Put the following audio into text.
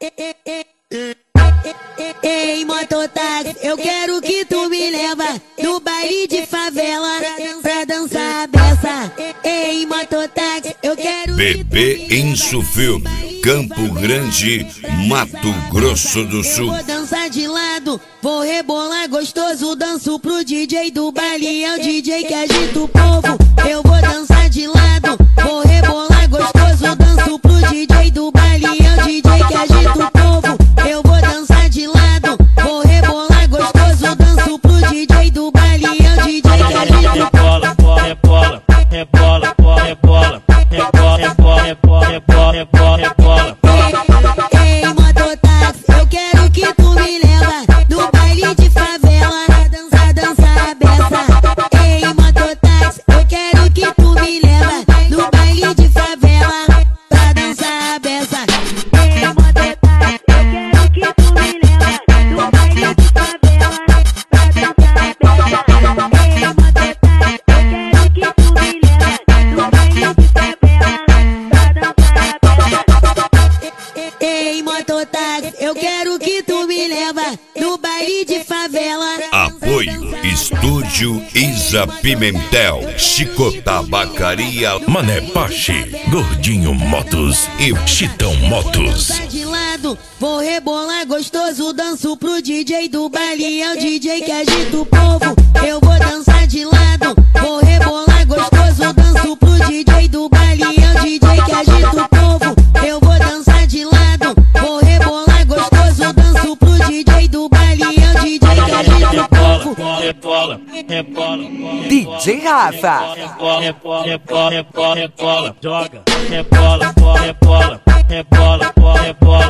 Ei, mototáxi, eu quero que tu me leva no baile de favela pra dançar a beça. Ei, mototáxi, eu quero Bebê Enso Filme, Campo Grande, Mato Grosso do Sul. Vou dançar de lado, vou rebolar gostoso, danço pro DJ do baile, é o DJ que agita o povo. Eu vou dançar de lado, vou rebolar gostoso, danço pro DJ do baile, é o DJ que agita o povo. Eu vou dançar de lado, vou rebolar gostoso, danço pro DJ do baile, é o DJ que agita o povo. Rebola, rebola, rebola, rebola, rebola, rebola, rebola, rebola, rebola. Ei, mototáxi, eu quero que tu me leva no baile de favela pra dançar a beça. Ei, mototáxi, eu quero que tu me leva no baile de favela pra dançar a beça. Ei, mototáxi, eu quero que tu me leva no baile de favela pra dançar a beça. Ei, mototáxi, eu quero que tu me leva no baile de favela pra dançar a beça. Ei, mototáxi, eu quero que tu me leva no baile de favela. Apoio Estúdio Isa Pimentel, Chico Tabacaria, Mané Pache, Gordinho Motos e Chitão Motos. De lado, vou rebolar gostoso, danço pro DJ do baile, é o DJ que agita o povo. Eu vou dançar de lado, vou rebolar gostoso, danço pro DJ do baile, é o DJ que agita o povo. Eu vou dançar de lado, vou rebolar gostoso, danço pro DJ do baile, é o DJ que agita o povo. Rebola, rebola, DJ Rafa. rebola, rebola, rebola, rebola, rebola, joga, rebola, rebola, rebola, rebola, rebola.